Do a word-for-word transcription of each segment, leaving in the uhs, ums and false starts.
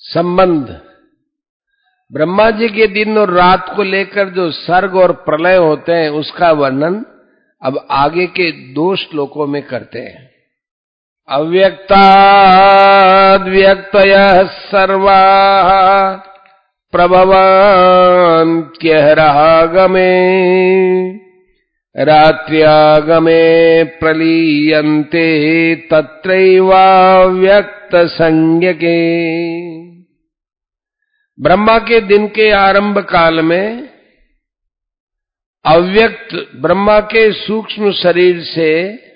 संबंध, ब्रह्मा जी के दिन और रात को लेकर जो सर्ग और प्रलय होते हैं उसका वर्णन अब आगे के दो श्लोकों में करते हैं। अव्यक्ताद्व्यक्तयः सर्वाः प्रभवन्त्यहरागमे रात्र्यागमे प्रलीयन्ते तत्रैवाव्यक्तसंज्ञके। ब्रह्मा के दिन के आरंभ काल में अव्यक्त ब्रह्मा के सूक्ष्म शरीर से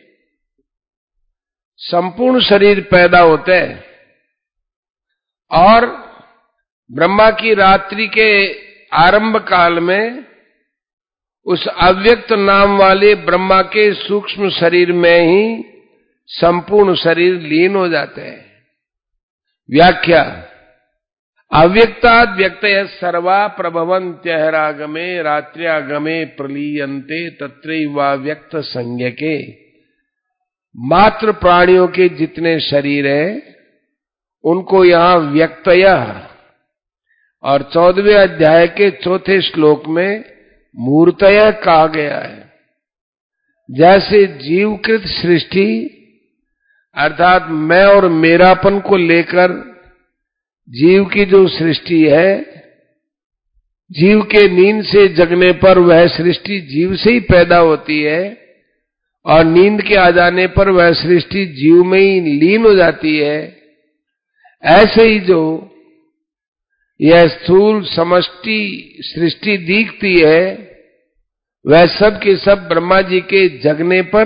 संपूर्ण शरीर पैदा होते हैं और ब्रह्मा की रात्रि के आरंभ काल में उस अव्यक्त नाम वाले ब्रह्मा के सूक्ष्म शरीर में ही संपूर्ण शरीर लीन हो जाते हैं। व्याख्या, अव्यक्ताद् व्यक्तयः सर्वा प्रभवन्त्यहरागमे रात्र्यागमे प्रलीयन्ते तत्रैवाव्यक्त संज्ञके। मात्र प्राणियों के जितने शरीर हैं उनको यहां व्यक्तयः और चौदहवें अध्याय के चौथे श्लोक में मूर्तयः कहा गया है। जैसे जीवकृत सृष्टि अर्थात मैं और मेरापन को लेकर जीव की जो सृष्टि है, जीव के नींद से जगने पर वह सृष्टि जीव से ही पैदा होती है और नींद के आ जाने पर वह सृष्टि जीव में ही लीन हो जाती है। ऐसे ही जो यह स्थूल समष्टि सृष्टि दिखती है वह सब के सब ब्रह्मा जी के जगने पर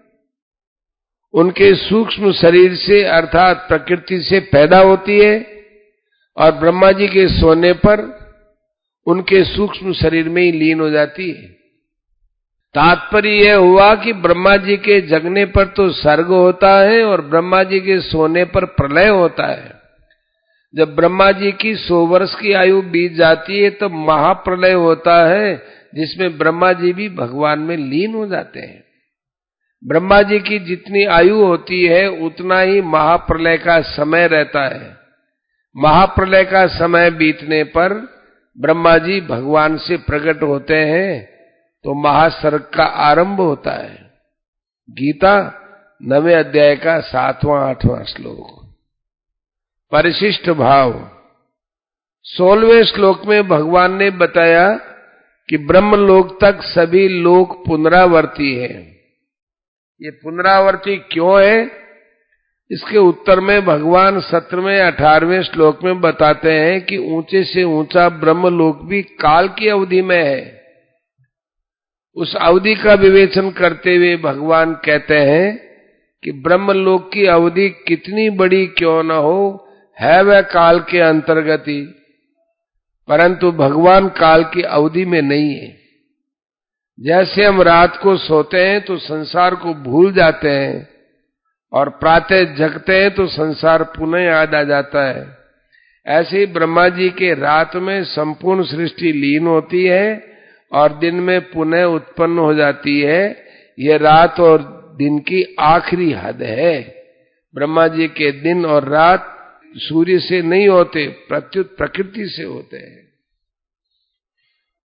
उनके सूक्ष्म शरीर से अर्थात प्रकृति से पैदा होती है और ब्रह्मा जी के सोने पर उनके सूक्ष्म शरीर में ही लीन हो जाती है। तात्पर्य यह हुआ कि ब्रह्मा जी के जगने पर तो सर्ग होता है और ब्रह्मा जी के सोने पर प्रलय होता है। जब ब्रह्मा जी की सौ वर्ष की आयु बीत जाती है तो महाप्रलय होता है जिसमें ब्रह्मा जी भी भगवान में लीन हो जाते हैं। ब्रह्मा जी की जितनी आयु होती है उतना ही महाप्रलय का समय रहता है। महाप्रलय का समय बीतने पर ब्रह्मा जी भगवान से प्रकट होते हैं तो महासर्ग का आरंभ होता है। गीता नवें अध्याय का सातवां आठवां श्लोक। परिशिष्ट भाव, सोलहवें श्लोक में भगवान ने बताया कि ब्रह्मलोक तक सभी लोक पुनरावर्ती है। ये पुनरावर्ती क्यों है, इसके उत्तर में भगवान सत्रहवें अठारहवें श्लोक में बताते हैं कि ऊंचे से ऊंचा ब्रह्मलोक भी काल की अवधि में है। उस अवधि का विवेचन करते हुए भगवान कहते हैं कि ब्रह्मलोक की अवधि कितनी बड़ी क्यों न हो, है वह काल के अंतर्गत ही, परंतु भगवान काल की अवधि में नहीं है। जैसे हम रात को सोते हैं तो संसार को भूल जाते हैं और प्रातः जगते हैं तो संसार पुनः याद आ जाता है। ऐसे ही ब्रह्मा जी के रात में संपूर्ण सृष्टि लीन होती है और दिन में पुनः उत्पन्न हो जाती है। यह रात और दिन की आखिरी हद है। ब्रह्मा जी के दिन और रात सूर्य से नहीं होते, प्रत्युत प्रकृति से होते हैं।